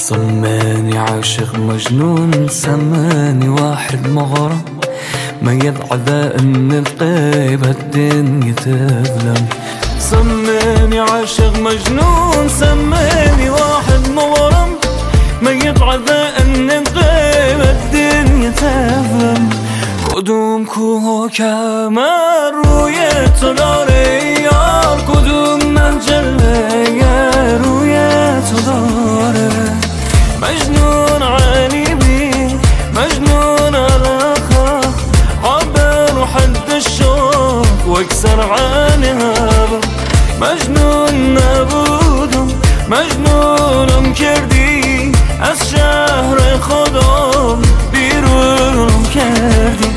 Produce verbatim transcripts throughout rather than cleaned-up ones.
سماني عاشق مجنون، سماني واحد مغرم، ما يدعى ان القيب الدنيا تظلم. سماني عاشق مجنون، سماني واحد مغرم، ما يدعى ان القيب الدنيا تظلم. کدوم کوه و کمر روی تو داره یار، کدوم مجله روی تو داره. مجنون علی بی مجنون الاخا، عبر حد الشوق واكسر عنها. مجنون نبودم مجنونم کردی، از شهر خودم بیرونم کردی.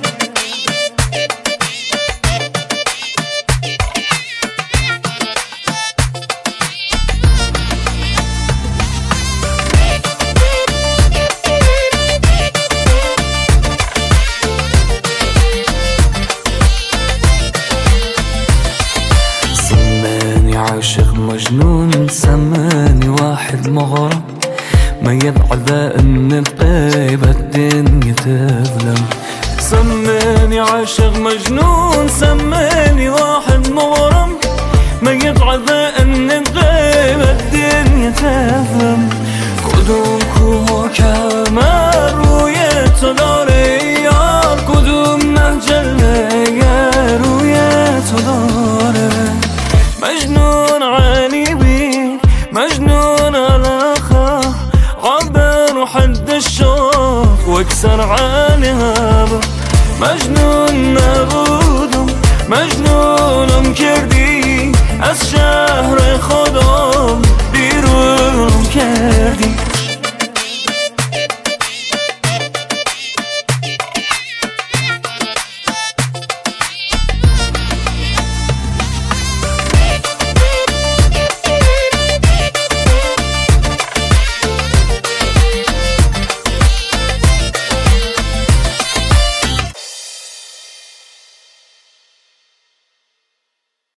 عاشق مجنون، سماني واحد مغرم، ما يدعى ان القيب الدنيا تظلم. سماني عاشق مجنون، سماني واحد مغرم، ما يدعى ان القيب الدنيا تظلم. کدوم کوه و کمر روی تو داره یار، کدوم مجله روی تو داره. مجنون علی بی مجنون الاخا، عبر حد الشوق واكسر عنها. مجنون نبودم مجنونم کردی، از شهر خودم بیرونم کردی.